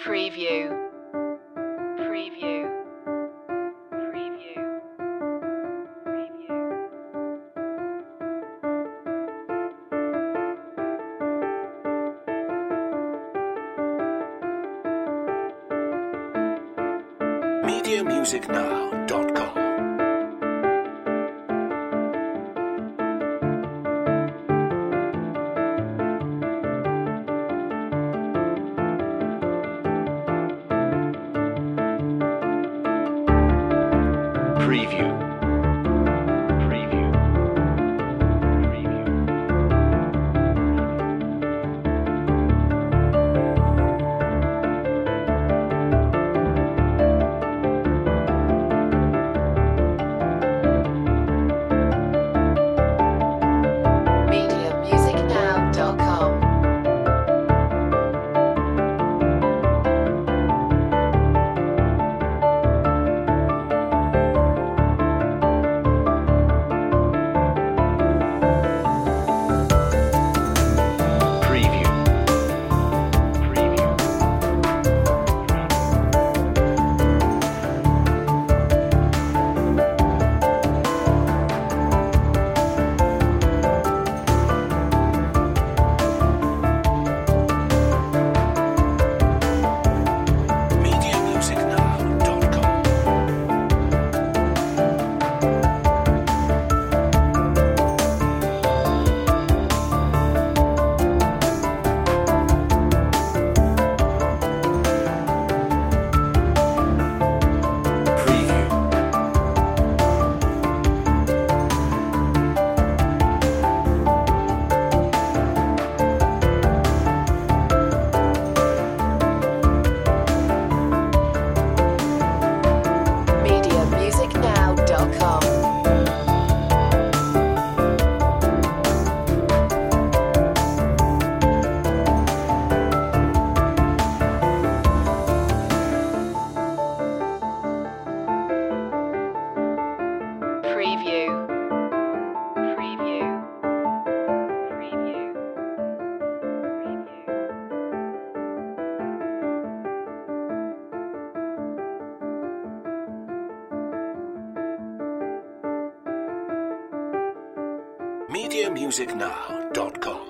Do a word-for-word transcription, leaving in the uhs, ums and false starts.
Preview. Preview. Preview. Preview. media music now dot com Preview. Preview. Preview. media music now dot com. Preview. Preview. media music now dot com Preview. media music now dot com. Preview. Preview. Preview. Preview. media music now dot com